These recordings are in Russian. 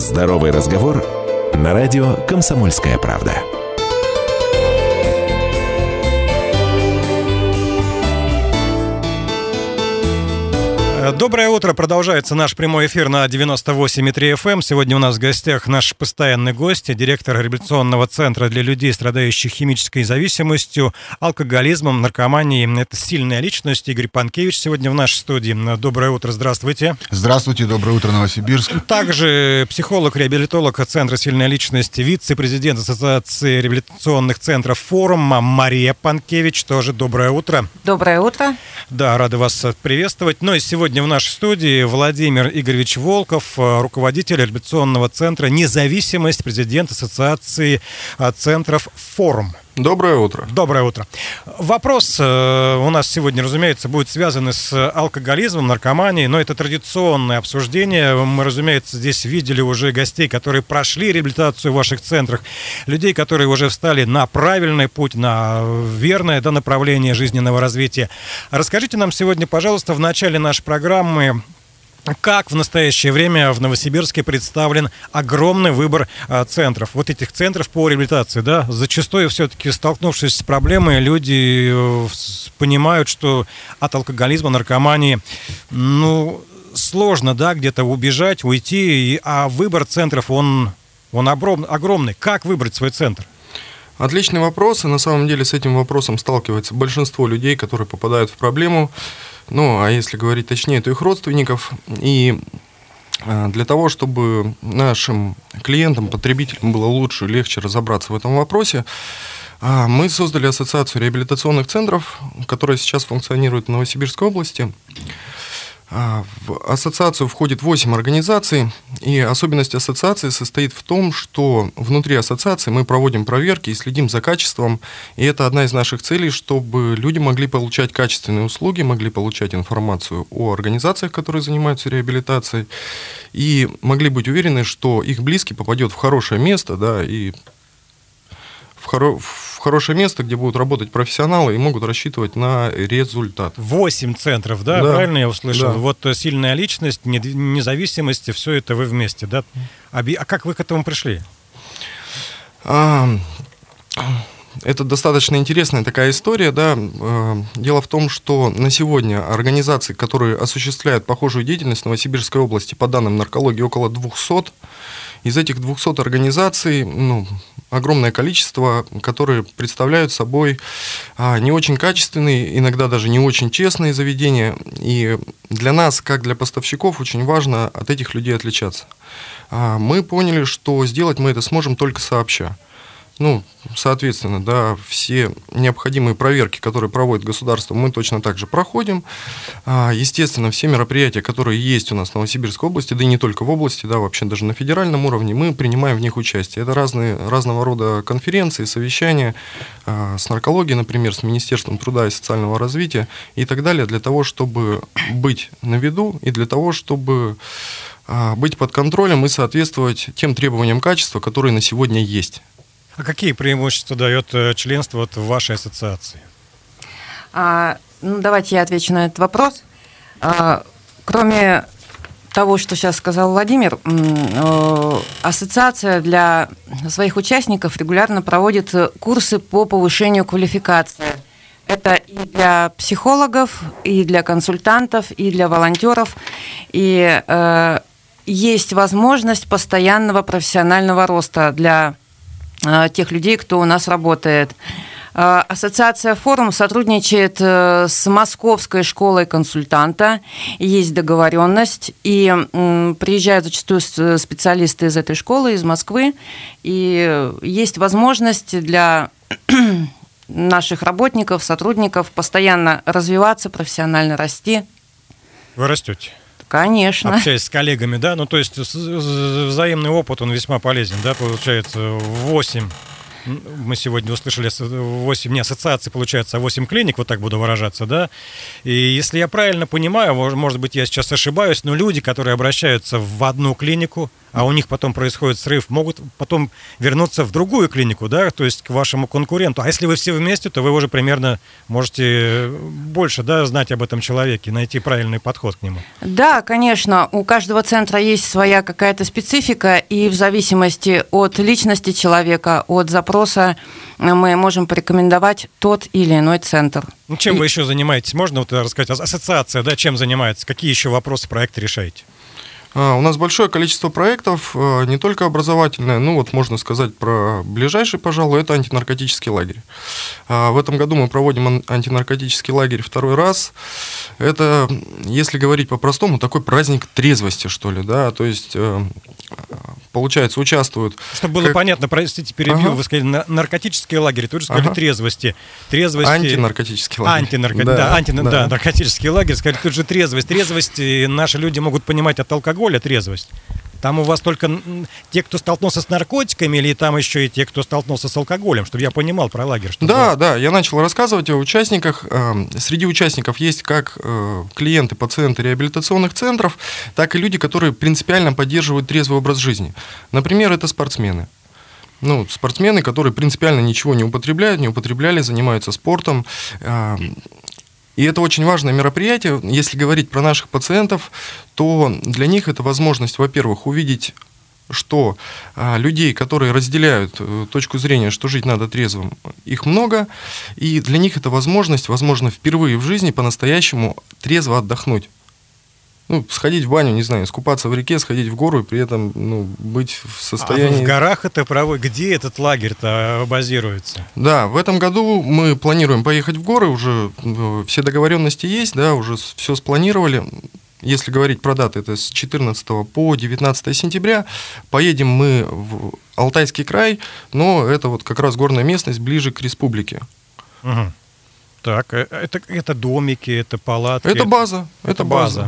Здоровый разговор на радио «Комсомольская правда». Доброе утро. Продолжается наш прямой эфир на 98,3 FM. Сегодня у нас в гостях наш постоянный гость, директор реабилитационного центра для людей, страдающих химической зависимостью, алкоголизмом, наркоманией. Это сильная личность. Игорь Панкевич сегодня в нашей студии. Доброе утро. Здравствуйте. Здравствуйте. Доброе утро, Новосибирск. Также психолог-реабилитолог Центра «Сильная личность», вице-президент Ассоциации реабилитационных центров «Форум» Мария Панкевич. Тоже доброе утро. Доброе утро. Да, рады вас приветствовать. Ну и сегодня в нашей студии Владимир Игоревич Волков, руководитель реабилитационного центра «Независимость», президент Ассоциации центров «Форум». Доброе утро. Доброе утро. Вопрос у нас сегодня, разумеется, будет связан с алкоголизмом, наркоманией, но это традиционное обсуждение. Мы, разумеется, здесь видели уже гостей, которые прошли реабилитацию в ваших центрах, людей, которые уже встали на правильный путь, на верное направление жизненного развития. Расскажите нам сегодня, пожалуйста, в начале нашей программы, как в настоящее время в Новосибирске представлен огромный выбор центров, вот этих центров по реабилитации, да? Зачастую все-таки, столкнувшись с проблемой, люди понимают, что от алкоголизма, наркомании, сложно, да, где-то убежать, уйти, а выбор центров, он огромный. Как выбрать свой центр? Отличный вопрос, и на самом деле с этим вопросом сталкивается большинство людей, которые попадают в проблему. А если говорить точнее, то их родственников. И для того, чтобы нашим клиентам, потребителям было лучше, легче разобраться в этом вопросе, мы создали Ассоциацию реабилитационных центров, которая сейчас функционирует в Новосибирской области. В ассоциацию входит 8 организаций, и особенность ассоциации состоит в том, что внутри ассоциации мы проводим проверки и следим за качеством, и это одна из наших целей, чтобы люди могли получать качественные услуги, могли получать информацию о организациях, которые занимаются реабилитацией, и могли быть уверены, что их близкий попадет в хорошее место, да, и в хорошее место, где будут работать профессионалы и могут рассчитывать на результат. 8 центров, да? Правильно я услышал? Да. Вот сильная личность, независимость, все это вы вместе, да? А как вы к этому пришли? Это достаточно интересная такая история, да. Дело в том, что на сегодня организации, которые осуществляют похожую деятельность в Новосибирской области, по данным наркологии, около 200. Из этих 200 организаций огромное количество, которые представляют собой не очень качественные, иногда даже не очень честные заведения. И для нас, как для поставщиков, очень важно от этих людей отличаться. Мы поняли, что сделать мы это сможем только сообща. Соответственно, да, все необходимые проверки, которые проводит государство, мы точно так же проходим. Естественно, все мероприятия, которые есть у нас в Новосибирской области, да и не только в области, да, вообще даже на федеральном уровне, мы принимаем в них участие. Это разного рода конференции, совещания с наркологией, например, с Министерством труда и социального развития и так далее, для того, чтобы быть на виду и для того, чтобы быть под контролем и соответствовать тем требованиям качества, которые на сегодня есть. А какие преимущества дает членство в вашей ассоциации? Давайте я отвечу на этот вопрос. Кроме того, что сейчас сказал Владимир, ассоциация для своих участников регулярно проводит курсы по повышению квалификации. Это и для психологов, и для консультантов, и для волонтеров. И есть возможность постоянного профессионального роста для тех людей, кто у нас работает. Ассоциация «Форум» сотрудничает с Московской школой консультанта. Есть договоренность, и приезжают зачастую специалисты из этой школы, из Москвы. И есть возможность для наших работников, сотрудников постоянно развиваться, профессионально расти. Вы растете? Конечно. Общаясь с коллегами, да? То есть взаимный опыт, он весьма полезен, да, получается, 8. Мы сегодня услышали 8, не ассоциаций, получается, 8 клиник, вот так буду выражаться, да? И если я правильно понимаю, может быть, я сейчас ошибаюсь, но люди, которые обращаются в одну клинику, а у них потом происходит срыв, могут потом вернуться в другую клинику, да, то есть к вашему конкуренту. А если вы все вместе, то вы уже примерно можете больше, да, знать об этом человеке, найти правильный подход к нему. Да, конечно, у каждого центра есть своя какая-то специфика, и в зависимости от личности человека, от запроса, мы можем порекомендовать тот или иной центр. Ну, чем вы еще занимаетесь? Можно вот рассказать? Ассоциация, да, чем занимается? Какие еще вопросы, проекты решаете? У нас большое количество проектов, не только образовательное, ну вот можно сказать про ближайший, пожалуй, это антинаркотический лагерь. В этом году мы проводим антинаркотический лагерь второй раз. Это, если говорить по-простому, такой праздник трезвости, что ли, да, то есть, получается, участвуют... Чтобы было понятно, простите, перебью, вы сказали наркотический лагерь, вы же сказали трезвости. Антинаркотический лагерь. Да, наркотический лагерь, сказали, тут же трезвость. Трезвость наши люди могут понимать от алкоголя, трезвость. Там у вас только те, кто столкнулся с наркотиками, или там еще и те, кто столкнулся с алкоголем, чтобы я понимал про лагерь? Да, я начал рассказывать о участниках. Среди участников есть как клиенты, пациенты реабилитационных центров, так и люди, которые принципиально поддерживают трезвый образ жизни. Например, это спортсмены. Ну, спортсмены, которые принципиально ничего не употребляли, занимаются спортом. И это очень важное мероприятие. Если говорить про наших пациентов, то для них это возможность, во-первых, увидеть, что людей, которые разделяют точку зрения, что жить надо трезвым, их много. И для них это возможность, возможно, впервые в жизни по-настоящему трезво отдохнуть. Ну, сходить в баню, не знаю, искупаться в реке, сходить в гору и при этом быть в состоянии... А в горах это проводится? Где этот лагерь-то базируется? Да, в этом году мы планируем поехать в горы, уже все договоренности есть, да, уже все спланировали. Если говорить про даты, это с 14 по 19 сентября. Поедем мы в Алтайский край, но это вот как раз горная местность ближе к республике. Угу. Так, это домики, это палатки? Это база. Это база.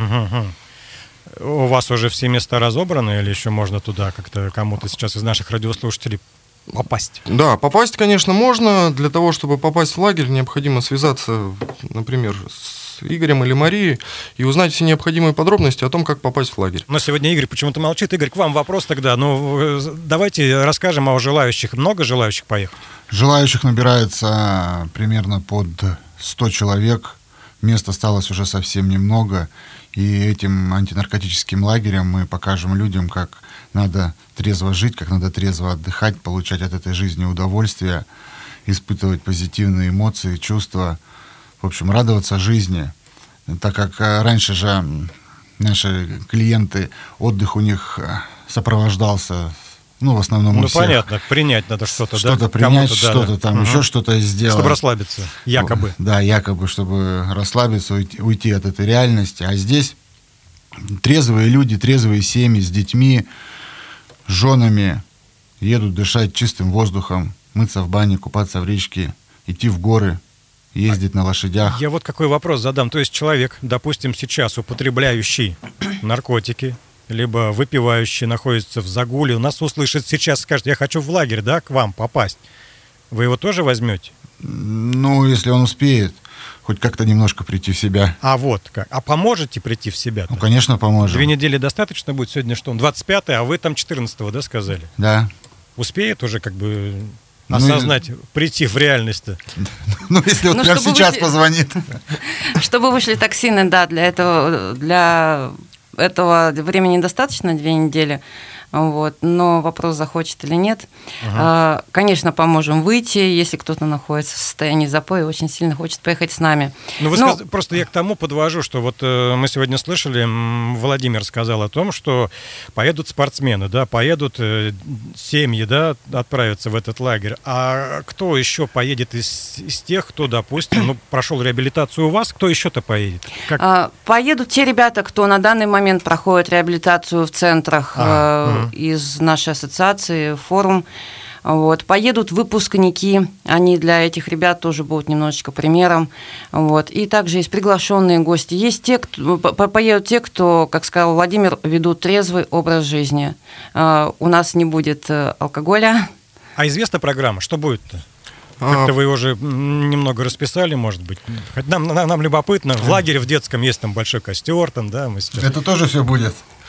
Угу. У вас уже все места разобраны или еще можно туда как-то кому-то сейчас из наших радиослушателей попасть? Да, попасть, конечно, можно. Для того, чтобы попасть в лагерь, необходимо связаться, например, с Игорем или Марией и узнать все необходимые подробности о том, как попасть в лагерь. Но сегодня Игорь почему-то молчит. Игорь, к вам вопрос тогда. Ну, давайте расскажем о желающих. Много желающих поехать? Желающих набирается примерно под 100 человек. Мест осталось уже совсем немного. И этим антинаркотическим лагерем мы покажем людям, как надо трезво жить, как надо трезво отдыхать, получать от этой жизни удовольствие, испытывать позитивные эмоции, чувства. В общем, радоваться жизни. Так как раньше же наши клиенты, отдых у них сопровождался, ну, в основном у всех. Ну, понятно, принять надо что-то, да? Что-то принять, что-то там, еще что-то сделать. Чтобы расслабиться, якобы. Да, якобы, чтобы расслабиться, уйти от этой реальности. А здесь трезвые люди, трезвые семьи с детьми, с женами едут дышать чистым воздухом, мыться в бане, купаться в речке, идти в горы, ездить на лошадях. Я вот какой вопрос задам. То есть человек, допустим, сейчас употребляющий наркотики, либо выпивающий, находится в загуле, нас услышит сейчас, скажет, я хочу в лагерь, да, к вам попасть. Вы его тоже возьмете? Ну, если он успеет хоть как-то немножко прийти в себя. А вот как. А поможете прийти в себя? Ну, конечно, поможем. 2 недели достаточно будет? Сегодня что? 25-е, а вы там 14-го, да, сказали? Да. Успеет уже как бы осознать, прийти в реальность-то? Ну, если вот прямо сейчас позвонит. Чтобы вышли токсины, да, для этого времени достаточно, 2 недели. Вот. Но вопрос, захочет или нет. Конечно, поможем выйти, если кто-то находится в состоянии запоя, очень сильно хочет поехать с нами. Ну, просто я к тому подвожу, что вот мы сегодня слышали, Владимир сказал о том, что поедут спортсмены, да, поедут семьи, да, отправятся в этот лагерь. А кто еще поедет из тех, кто, допустим, прошел реабилитацию у вас, кто еще-то поедет? Поедут те ребята, кто на данный момент проходит реабилитацию в центрах из нашей ассоциации, форум. Вот. Поедут выпускники, они для этих ребят тоже будут немножечко примером. Вот. И также есть приглашенные гости. Есть поедут те, кто, как сказал Владимир, ведут трезвый образ жизни. У нас не будет алкоголя. А известна программа? Что будет-то? Как-то вы уже немного расписали, может быть. Нам любопытно. В лагере в детском есть там большой костер, там, да, мы сейчас... Это тоже все будет.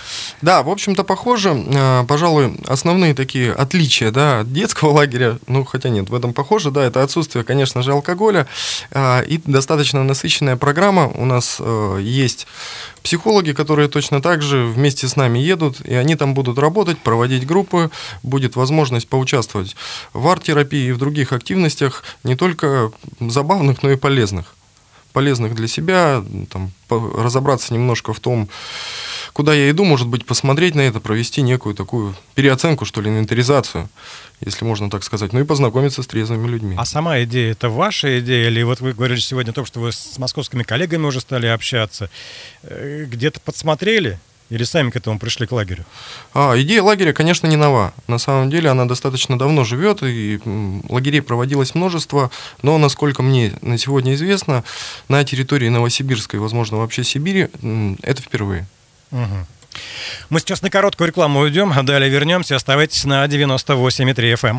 Да, в общем-то, похоже. Пожалуй, основные такие отличия, да, от детского лагеря, ну, хотя нет, в этом похоже, да, это отсутствие, конечно же, алкоголя и достаточно насыщенная программа. У нас есть психологи, которые точно так же вместе с нами едут, и они там будут работать, проводить группы, будет возможность поучаствовать в арт-терапии и в других активностях, не только забавных, но и полезных. Полезных для себя, там, разобраться немножко в том, куда я иду, может быть, посмотреть на это, провести некую такую переоценку, что ли, инвентаризацию, если можно так сказать, ну и познакомиться с трезвыми людьми. А сама идея — это ваша идея? Или вот вы говорили сегодня о том, что вы с московскими коллегами уже стали общаться? Где-то подсмотрели? Или сами к этому пришли к лагерю? Идея лагеря, конечно, не нова. На самом деле она достаточно давно живет, и лагерей проводилось множество, но, насколько мне на сегодня известно, на территории Новосибирска и, возможно, вообще Сибири это впервые. Угу. Мы сейчас на короткую рекламу уйдем, а далее вернемся. Оставайтесь на 98,3 FM.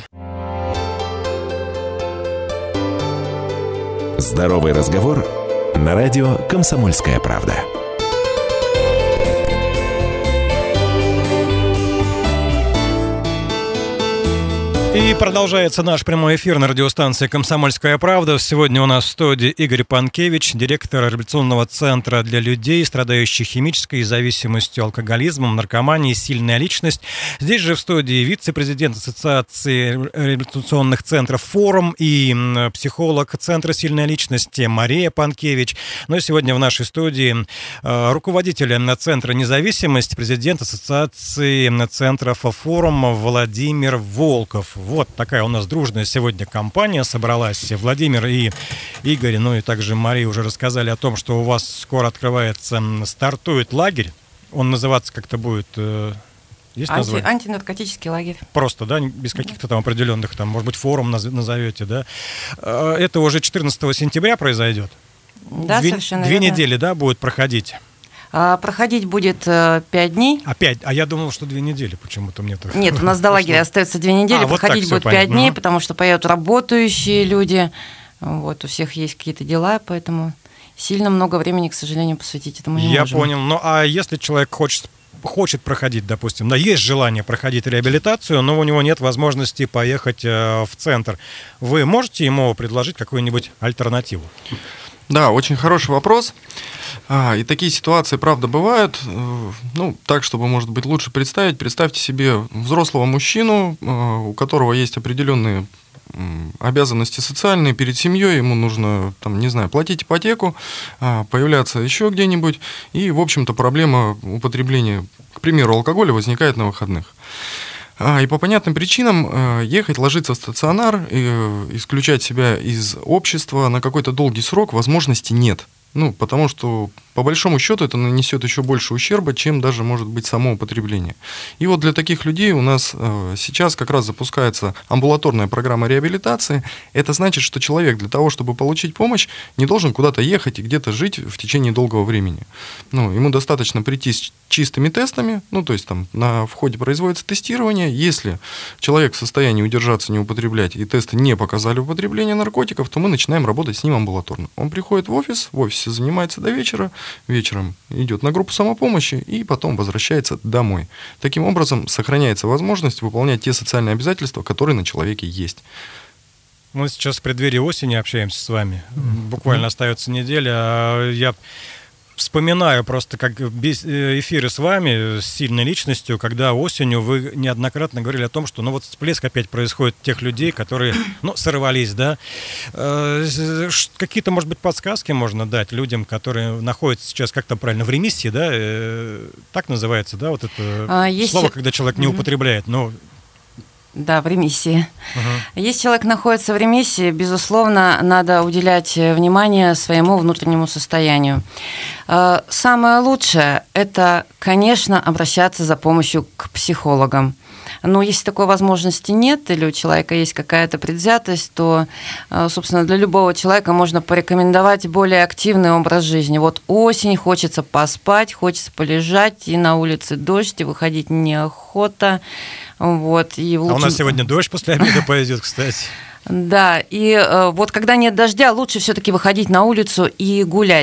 Здоровый разговор на радио «Комсомольская правда». И продолжается наш прямой эфир на радиостанции «Комсомольская правда». Сегодня у нас в студии Игорь Панкевич, директор реабилитационного центра для людей, страдающих химической зависимостью, алкоголизмом, наркоманией, сильная личность. Здесь же в студии вице-президент Ассоциации реабилитационных центров «Форум» и психолог Центра «Сильная личность» Мария Панкевич. Но сегодня в нашей студии руководитель Центра «Независимость», президент Ассоциации центров «Форум» Владимир Волков. Вот такая у нас дружная сегодня компания собралась. Владимир и Игорь, ну и также Мария уже рассказали о том, что у вас скоро открывается, стартует лагерь. Он называться как-то будет... Есть название? Антинаркотический лагерь. Просто, да, без каких-то там определенных, там, может быть, форум назовете, да. Это уже 14 сентября произойдет? Да, совершенно верно. 2 недели, да, будет проходить? Проходить будет 5 дней. А я думал, что 2 недели почему-то мне так. Нет, у нас до лагеря остается 2 недели, проходить будет 5 дней, потому что поедут работающие люди, вот, у всех есть какие-то дела, поэтому сильно много времени, к сожалению, посвятить этому не можем. Я понял. Ну, а если человек хочет проходить, допустим, да, есть желание проходить реабилитацию, но у него нет возможности поехать в центр, вы можете ему предложить какую-нибудь альтернативу? Да, очень хороший вопрос. И такие ситуации, правда, бывают. Ну, так, чтобы, может быть, лучше представить. Представьте себе взрослого мужчину, у которого есть определенные обязанности социальные перед семьей, ему нужно, там, не знаю, платить ипотеку, появляться еще где-нибудь, и, в общем-то, проблема употребления, к примеру, алкоголя возникает на выходных. И по понятным причинам ехать, ложиться в стационар, исключать себя из общества на какой-то долгий срок возможности нет. Ну, потому что, по большому счету, это нанесет еще больше ущерба, чем даже, может быть, само употребление. И вот для таких людей у нас сейчас как раз запускается амбулаторная программа реабилитации. Это значит, что человек для того, чтобы получить помощь, не должен куда-то ехать и где-то жить в течение долгого времени. Ну, ему достаточно прийти с чистыми тестами, ну, то есть там на входе производится тестирование. Если человек в состоянии удержаться, не употреблять, и тесты не показали употребление наркотиков, то мы начинаем работать с ним амбулаторно. Он приходит в офисе занимается до вечера, вечером идет на группу самопомощи и потом возвращается домой. Таким образом, сохраняется возможность выполнять те социальные обязательства, которые на человеке есть. Мы сейчас в преддверии осени общаемся с вами. Буквально остается неделя, а я вспоминаю просто как эфиры с вами, с сильной личностью, когда осенью вы неоднократно говорили о том, что ну вот всплеск опять происходит тех людей, которые, ну, сорвались, да. Какие-то, может быть, подсказки можно дать людям, которые находятся сейчас, как там правильно, в ремиссии, да? Так называется, да, вот это слово, когда человек не употребляет, но... Да, в ремиссии. Если человек находится в ремиссии, безусловно, надо уделять внимание своему внутреннему состоянию. Самое лучшее – это, конечно, обращаться за помощью к психологам. Но если такой возможности нет, или у человека есть какая-то предвзятость, то, собственно, для любого человека можно порекомендовать более активный образ жизни. Вот осень, хочется поспать, хочется полежать, и на улице дождь, и выходить неохота. Вот, и лучше... А у нас сегодня дождь после обеда пойдет, кстати. Да, и вот когда нет дождя, лучше все-таки выходить на улицу и гулять.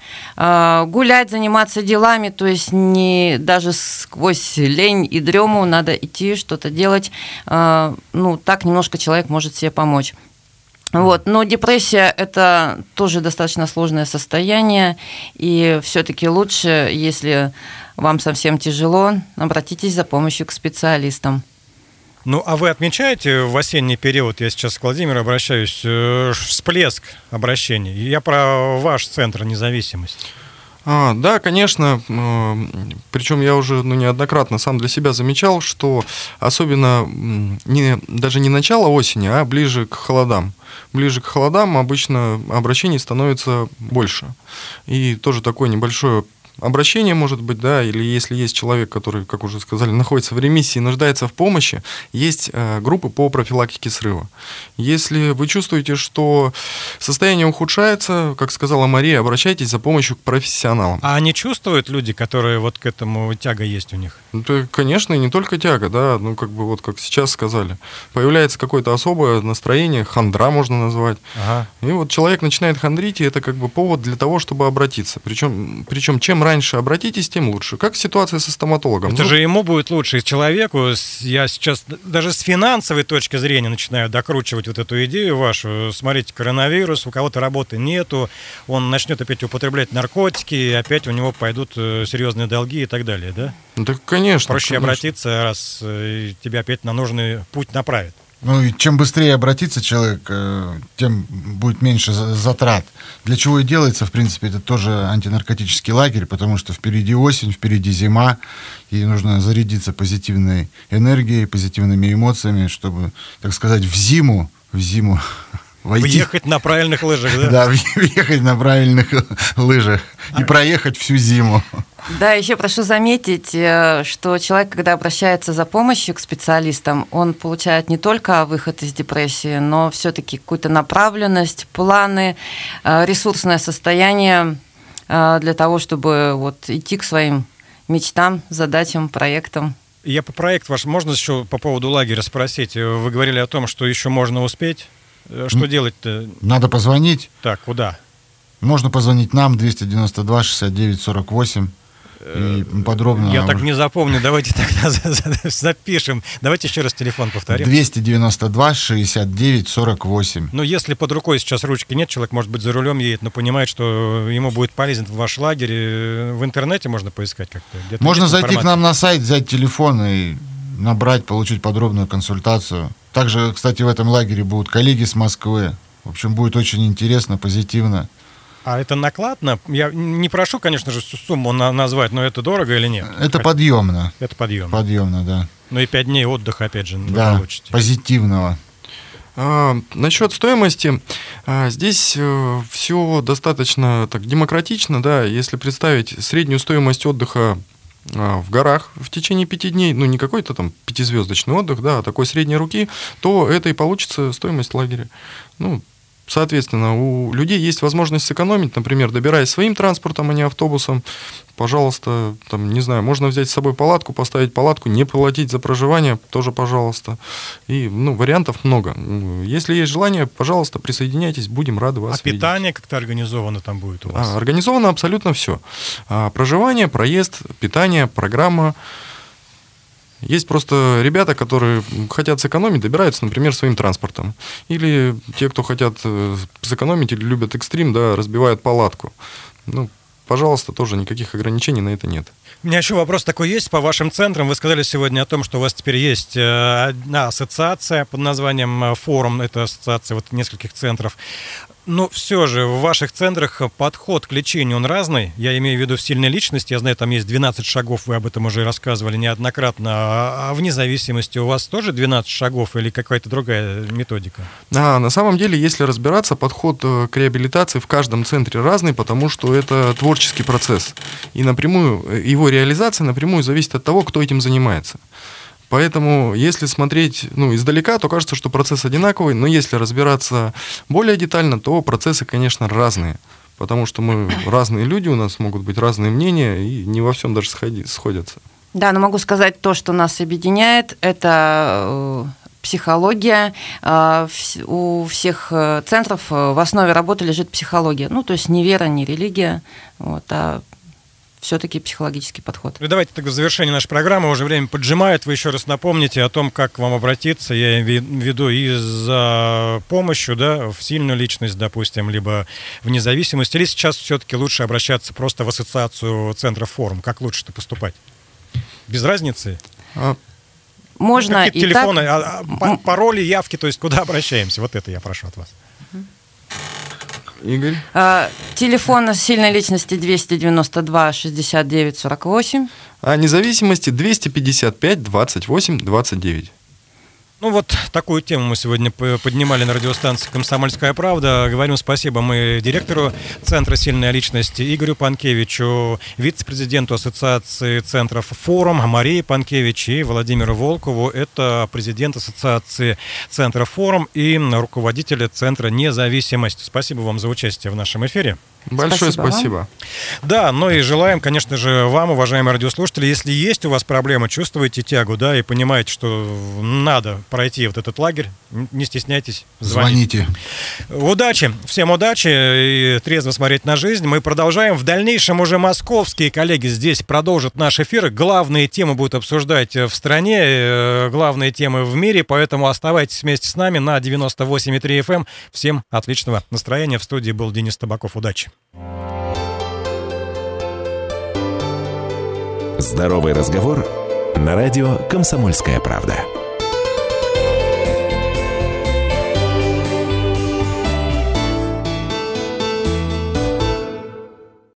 гулять, заниматься делами, то есть не даже сквозь лень и дрему надо идти, что-то делать. Ну, так немножко человек может себе помочь. Вот. Но депрессия – это тоже достаточно сложное состояние, и все-таки лучше, если вам совсем тяжело, обратитесь за помощью к специалистам. Ну, а вы отмечаете в осенний период, я сейчас к Владимиру обращаюсь, всплеск обращений? Я про ваш центр независимости. Да, конечно, причем я уже неоднократно сам для себя замечал, что особенно даже не начало осени, а ближе к холодам. Ближе к холодам обычно обращений становится больше. И тоже такое небольшое обращение, может быть, да, или если есть человек, который, как уже сказали, находится в ремиссии и нуждается в помощи, есть группы по профилактике срыва. Если вы чувствуете, что состояние ухудшается, как сказала Мария, обращайтесь за помощью к профессионалам. А они чувствуют люди, которые вот к этому тяга есть у них? Это, конечно, и не только тяга, да, ну, как бы вот как сейчас сказали. Появляется какое-то особое настроение, хандра можно назвать. Ага. И вот человек начинает хандрить, и это как бы повод для того, чтобы обратиться. Причем чем раньше обратитесь, тем лучше. Как ситуация со стоматологом. Это же ему будет лучше, и человеку. Я сейчас даже с финансовой точки зрения начинаю докручивать вот эту идею вашу. Смотрите, коронавирус, у кого-то работы нету, он начнет опять употреблять наркотики, и опять у него пойдут серьезные долги и так далее, да? Да, конечно. Проще конечно. обратиться, раз тебя опять на нужный путь направят. Ну и чем быстрее обратиться человек, тем будет меньше затрат. Для чего и делается, в принципе, это тоже антинаркотический лагерь, потому что впереди осень, впереди зима, и нужно зарядиться позитивной энергией, позитивными эмоциями, чтобы, так сказать, в зиму войти. Въехать на правильных лыжах, да? Да, въехать на правильных лыжах и проехать всю зиму. Да, еще прошу заметить, что человек, когда обращается за помощью к специалистам, он получает не только выход из депрессии, но все-таки какую-то направленность, планы, ресурсное состояние для того, чтобы вот идти к своим мечтам, задачам, проектам. Я по проекту ваш, можно еще по поводу лагеря спросить? Вы говорили о том, что еще можно успеть. Что делать-то? Надо позвонить. Так, куда? Можно позвонить нам, 292-69-48. И подробно... Я так не запомню, давайте тогда запишем. Давайте еще раз телефон повторим. 292-69-48. Ну, если под рукой сейчас ручки нет, человек, может быть, за рулем едет, но понимает, что ему будет полезен ваш лагерь. В интернете можно поискать как-то? Где-то можно зайти информация? к нам на сайт, взять телефон и набрать, получить подробную консультацию. Также, кстати, в этом лагере будут коллеги с Москвы. В общем, будет очень интересно, позитивно. А это накладно? Я не прошу, конечно же, сумму назвать, но это дорого или нет? Это подъемно. Это подъемно. Подъемно, да. Ну и 5 дней отдыха, опять же, вы да, получите. Позитивного. Насчет стоимости, здесь все достаточно так демократично, да, если представить среднюю стоимость отдыха в горах в течение 5 дней, ну не какой-то там 5-звездочный отдых, да, а такой средней руки, то это и получится стоимость лагеря. Ну, соответственно, у людей есть возможность сэкономить, например, добираясь своим транспортом, а не автобусом. Пожалуйста, там, не знаю, можно взять с собой палатку, поставить палатку, не платить за проживание, тоже пожалуйста. И, вариантов много. Если есть желание, пожалуйста, присоединяйтесь, будем рады вас видеть. Питание как-то организовано там будет у вас? Организовано абсолютно все. Проживание, проезд, питание, программа. Есть просто ребята, которые хотят сэкономить, добираются, например, своим транспортом. Или те, кто хотят сэкономить или любят экстрим, да, разбивают палатку. Пожалуйста, тоже никаких ограничений на это нет. У меня еще вопрос такой есть по вашим центрам. Вы сказали сегодня о том, что у вас теперь есть одна ассоциация под названием «Форум». Это ассоциация вот нескольких центров. Но все же в ваших центрах подход к лечению, он разный. Я имею в виду в сильной личности. Я знаю, там есть 12 шагов, вы об этом уже рассказывали неоднократно. А вне зависимости у вас тоже 12 шагов или какая-то другая методика? На самом деле, если разбираться, подход к реабилитации в каждом центре разный, потому что это творческий процесс. И напрямую, его реализация напрямую зависит от того, кто этим занимается. Поэтому, если смотреть издалека, то кажется, что процесс одинаковый, но если разбираться более детально, то процессы, конечно, разные. Потому что мы разные люди, у нас могут быть разные мнения, и не во всем даже сходятся. Да, но могу сказать то, что нас объединяет, это психология. У всех центров в основе работы лежит психология. Ну, то есть не вера, не религия, вот, а все-таки психологический подход. Ну, давайте тогда в завершении нашей программы, уже время поджимает, вы еще раз напомните о том, как к вам обратиться, я имею в виду и за помощью, да, в сильную личность, допустим, либо в независимость, или сейчас все-таки лучше обращаться просто в ассоциацию центров форум, как лучше-то поступать? Без разницы? Можно и телефоны, так... пароли, явки, то есть куда обращаемся? Вот это я прошу от вас. Игорь? Телефон сильной личности 292 69 48. А независимости 255 28 29. Ну вот такую тему мы сегодня поднимали на радиостанции «Комсомольская правда». Говорим спасибо мы директору Центра «Сильная личность» Игорю Панкевичу, вице-президенту Ассоциации центров «Форум» Марии Панкевич и Владимиру Волкову. Это президент Ассоциации центров «Форум» и руководитель Центра «Независимость». Спасибо вам за участие в нашем эфире. Большое спасибо. Да, ну и желаем, конечно же, вам, уважаемые радиослушатели, если есть у вас проблемы, чувствуете тягу, да, и понимаете, что надо пройти вот этот лагерь, не стесняйтесь, звоните. Удачи, всем удачи и трезво смотреть на жизнь. Мы продолжаем. В дальнейшем уже московские коллеги здесь продолжат наш эфир. Главные темы будут обсуждать в стране, главные темы в мире, поэтому оставайтесь вместе с нами на 98,3 FM. Всем отличного настроения. В студии был Денис Табаков. Удачи. Здоровый разговор на радио «Комсомольская правда».